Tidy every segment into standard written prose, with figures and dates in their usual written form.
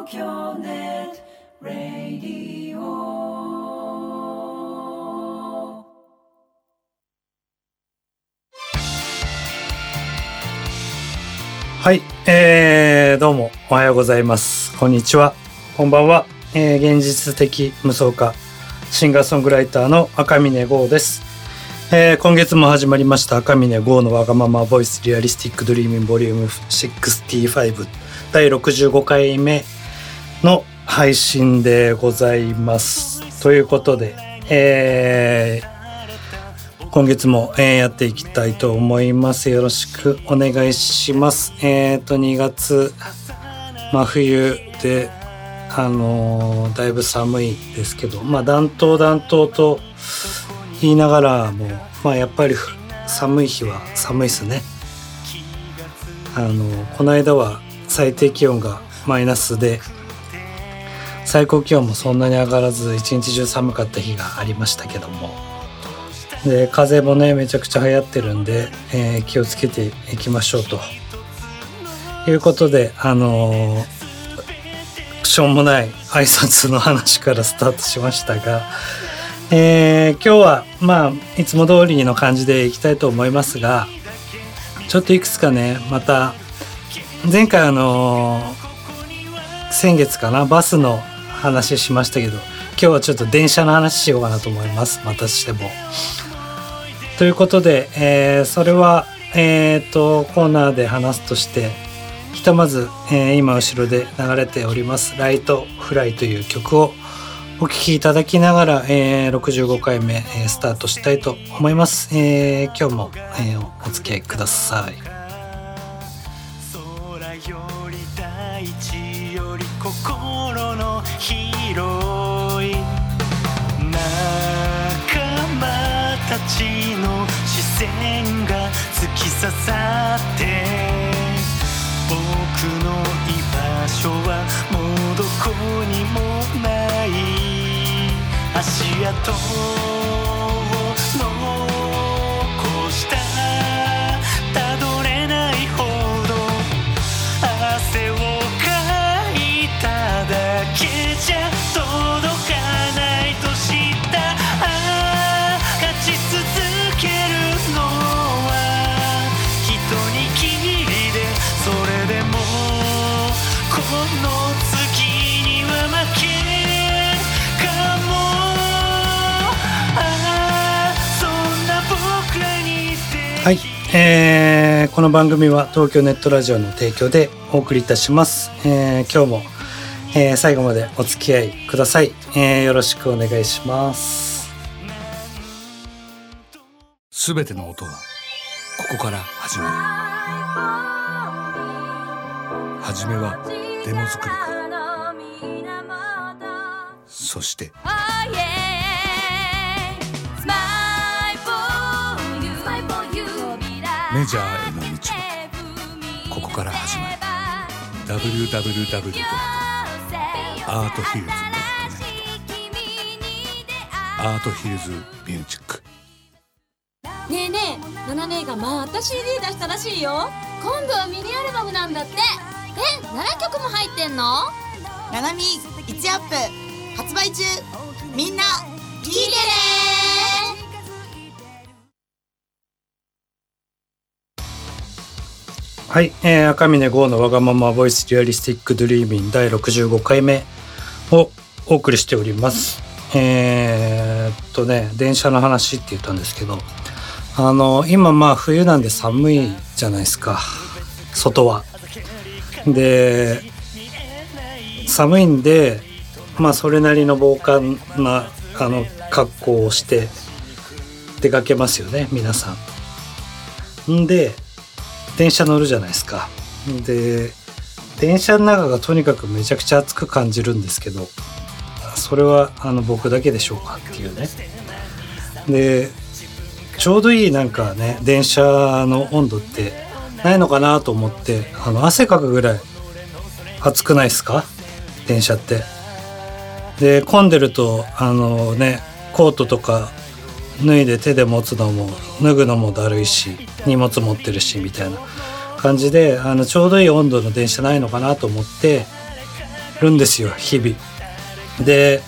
京ネットラディオ。 はい、どうもおはようございます。こんにちは、こんばんは。現実的無双家シンガーソングライターの赤嶺剛です。今月も始まりました赤嶺剛のわがままボイスリアリスティックドリーミングボリューム65第65回目の配信でございます。ということで、今月も、やっていきたいと思います。よろしくお願いします。2月真冬でだいぶ寒いですけど、暖冬と言いながらも、やっぱり寒い日は寒いですね。この間は最低気温がマイナスで、最高気温もそんなに上がらず一日中寒かった日がありましたけども、で風邪もねめちゃくちゃ流行ってるんで、気をつけていきましょうということで、しょうもない挨拶の話からスタートしましたが、今日はいつも通りの感じでいきたいと思いますが、ちょっといくつかね、また前回先月かな、バスの話しましたけど、今日はちょっと電車の話しようかなと思います。またしてもということで、それはコーナーで話すとして、ひとまず、今後ろで流れておりますライトフライという曲をお聴きいただきながら、65回目、スタートしたいと思います。今日も、お付き合いください。 空より大地より心の広い仲間たちの視線が突き刺さって、僕の居場所はもうどこにもない足跡を残した、たどれないほど汗をかいただけじゃ届かないと知った。勝ち続けるのは一握りで、それでもこの次には負けかも。そんな僕らにはい、この番組は東京ネットラジオの提供でお送りいたします。今日も、最後までお付き合いください。よろしくお願いします。 すべての音はここから始まる。はじめはデモ作りから、そしてメジャーへの道はここから始まる。 www.arthillz.net アートヒルズミュージック。 ねえねえ、ナナ姉がまた CD 出したらしいよ。今度はミニアルバムなんだって。7曲も入ってんの？ ナナミ1アップ発売中。みんな聞いてね。 はい、赤嶺剛のわがままボイスリアリスティックドリーミン第65回目をお送りしております。電車の話って言ったんですけど、今冬なんで寒いじゃないですか、外は。で寒いんで、それなりの防寒な格好をして出かけますよね、皆さん。んで電車乗るじゃないですか。で電車の中がとにかくめちゃくちゃ暑く感じるんですけど、それは僕だけでしょうかっていうね。でちょうどいい電車の温度ってないのかなと思って、汗かくぐらい暑くないですか、電車って。で混んでるとコートとか脱いで手で持つのも脱ぐのもだるいし、荷物持ってるしみたいな感じで、ちょうどいい温度の電車ないのかなと思ってるんですよ日々で。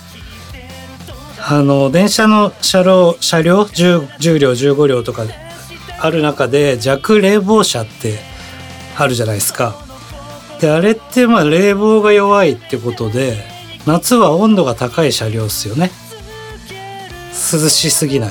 電車の車両 10両15両とかある中で弱冷房車ってあるじゃないですか。であれって冷房が弱いってことで夏は温度が高い車両ですよね。涼しすぎない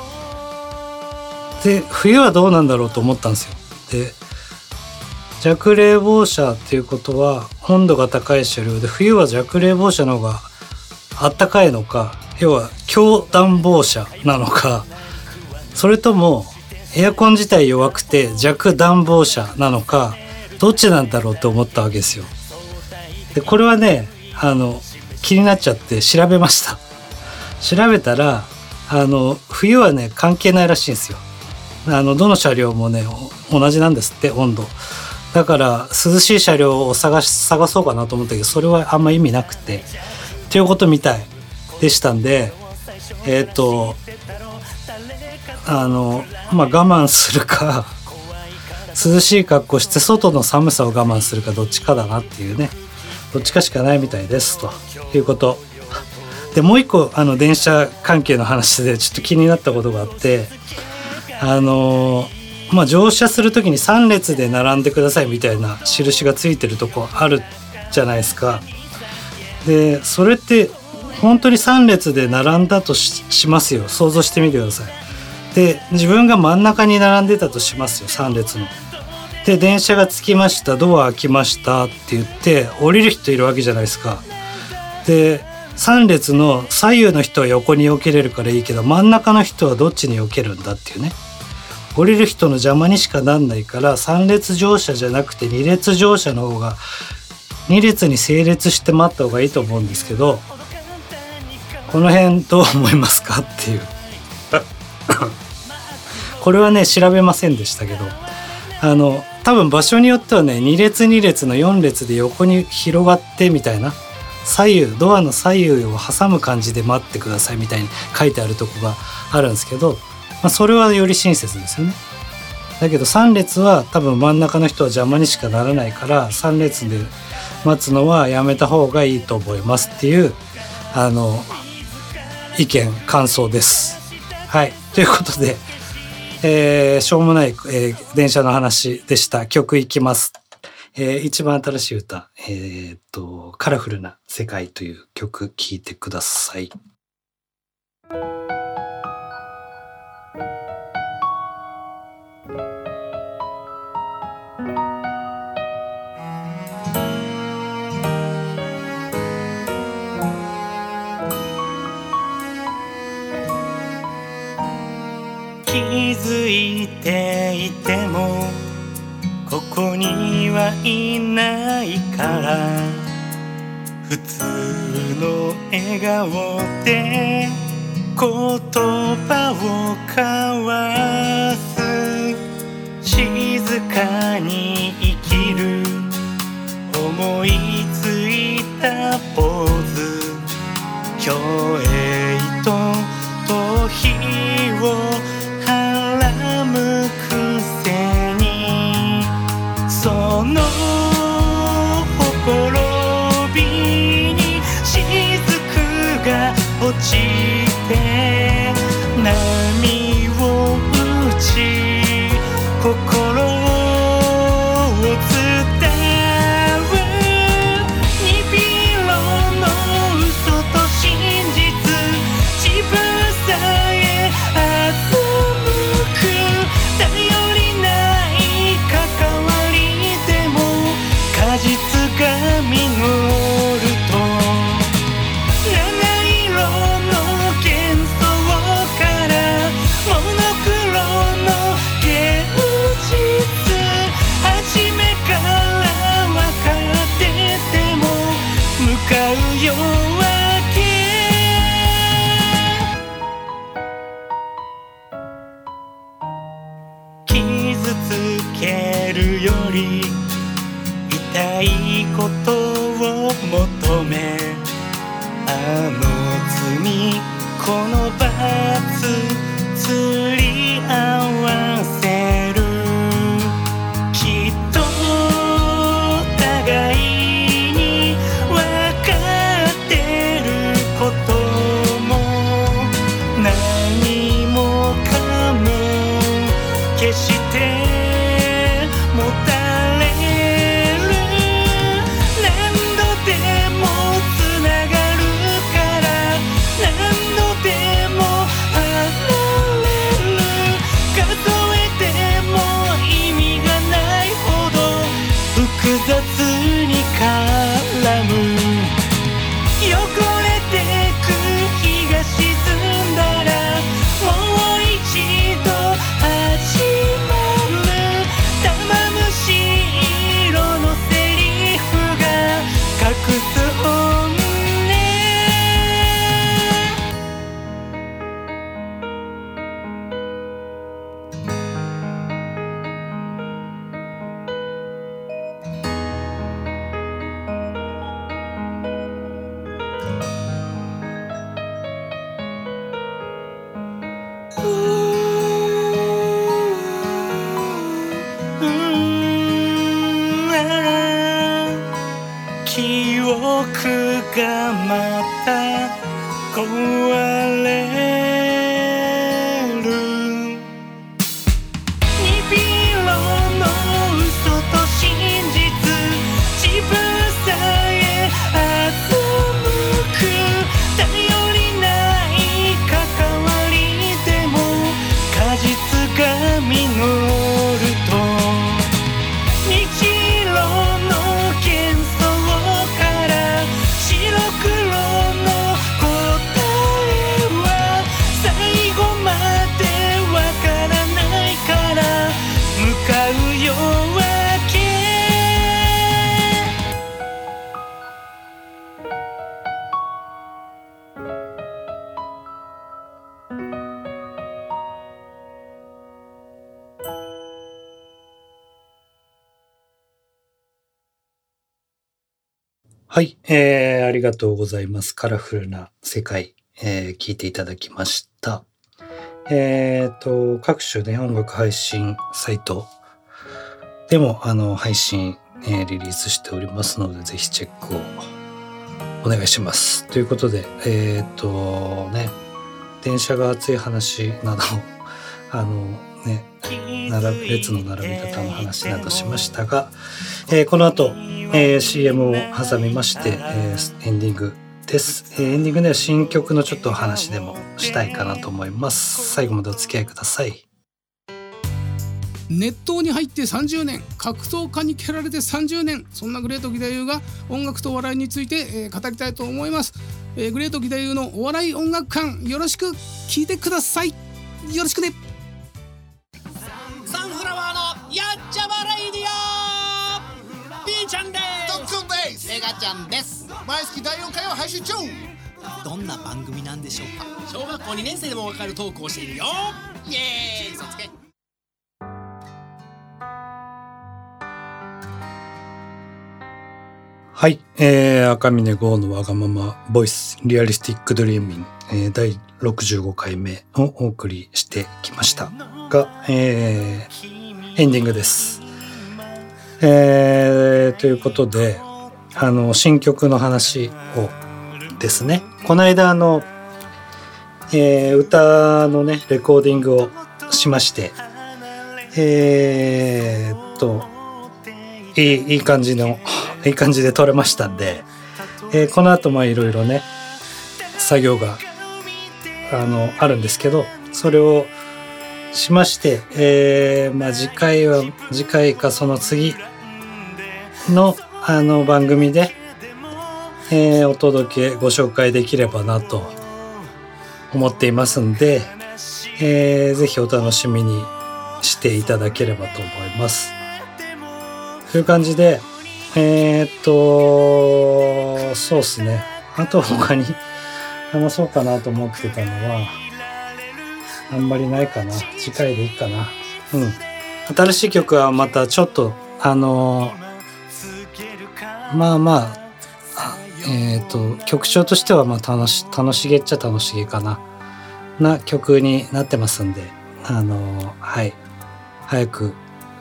で、冬はどうなんだろうと思ったんですよ。で弱冷房車っていうことは温度が高い車両で、冬は弱冷房車の方があったかいのか、要は強暖房車なのか、それともエアコン自体弱くて弱暖房車なのか、どっちなんだろうと思ったわけですよ。でこれはね気になっちゃって調べました。調べたら冬はね関係ないらしいんですよ。どの車両もね同じなんですって、温度だから。涼しい車両を探そうかなと思ったけど、それはあんま意味なくてっていうことみたいでしたんで、我慢するか涼しい格好して外の寒さを我慢するか、どっちかだなっていうね、どっちかしかないみたいですということで、もう一個電車関係の話でちょっと気になったことがあって、乗車するときに3列で並んでくださいみたいな印がついてるとこあるじゃないですか。でそれって本当に3列で並んだと しますよ。想像してみてください。で自分が真ん中に並んでたとしますよ、3列の。で電車が着きました、ドア開きましたって言って降りる人いるわけじゃないですか。で3列の左右の人は横に避けれるからいいけど、真ん中の人はどっちに避けるんだっていうね。降りる人の邪魔にしかなんないから、3列乗車じゃなくて2列乗車の方が、2列に整列して待った方がいいと思うんですけど、この辺どう思いますかっていうこれはね調べませんでしたけど、多分場所によってはね2列2列の4列で横に広がってみたいな、ドアの左右を挟む感じで待ってくださいみたいに書いてあるとこがあるんですけど、それはより親切ですよね。だけど3列は多分真ん中の人は邪魔にしかならないから、3列で待つのはやめた方がいいと思いますっていう意見感想です。はい、ということで、しょうもない、電車の話でした。曲いきます。一番新しい歌、カラフルな世界という曲聴いてください。 気づいていてもここにはいないから、普通の笑顔で言葉を交わす、静かに生きる思いついたポーズ、今日へと時をはらむくせに、そのほころびに雫が落ちて波を打ち、心を伝う2色の嘘と真実、自分さえ欺く頼りない関わりでも果実が実ると、七色の幻想からモノクロの現実、初めから分かってても向かう夜明け、傷つけるより痛いことを求め、あの罪この罰釣り合わせる、きっと互いに分記憶がまた壊れる。にびろの嘘と真実、自分さえ欺く。頼りない関わりでも果実が実ると、日露の幻想から白黒の答えは最後までわからないから向かう夜明け。 はい、ありがとうございます。カラフルな世界、聞いていただきました。各種ね、音楽配信サイトでも配信、リリースしておりますので、ぜひチェックをお願いします。ということで、電車が熱い話など列の並び方の話などしましたが、この後、CM を挟みまして、エンディングです。エンディングでは新曲のちょっとお話でもしたいかなと思います。最後までお付き合いください。 熱湯に入って30年、格闘家に蹴られて30年、そんなグレート義太夫が音楽とお笑いについて、語りたいと思います。グレート義太夫のお笑い音楽館、よろしく聞いてください。よろしくね。 サンフラワーのやっちゃまレイディオ、ピーちゃんです。 ドックンです。 エガちゃんです。 毎月第4回を配信中。 どんな番組なんでしょうか。小学校2年生でもわかるトークをしているよ。イエーイ、そつけ。 はい、赤嶺剛のわがままボイスリアリスティックドリーミング、第65回目をお送りしてきましたが、エンディングです。ということで、新曲の話をですね、この間歌のねレコーディングをしまして、いい感じで撮れましたんで、この後いろいろね作業があるんですけど、それをしまして、次回かその次の番組で、ご紹介できればなと思っていますんで、ぜひお楽しみにしていただければと思います。という感じで、そうですね。あと他に話そうかなと思ってたのはあんまりないかな。次回でいいかな。新しい曲はまたちょっと曲調としては楽しげっちゃ楽しげかな曲になってますんで、早く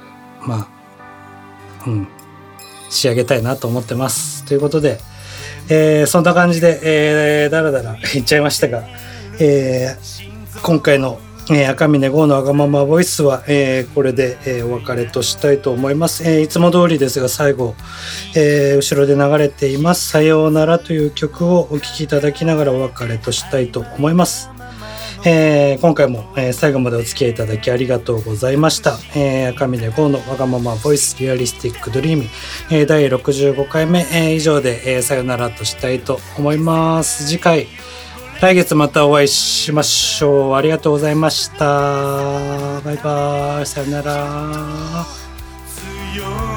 仕上げたいなと思ってます。ということで、そんな感じで、だらだら言っちゃいましたが、今回の、赤嶺剛のわがままボイスは、これで、お別れとしたいと思います。いつも通りですが最後、後ろで流れていますさようならという曲をお聴きいただきながらお別れとしたいと思います。今回も、最後までお付き合いいただきありがとうございました。赤嶺剛のわがままボイスリアリスティックドリーミー、第65回目、以上で、さよならとしたいと思います。次回来月またお会いしましょう。ありがとうございました。バイバイ、さよなら。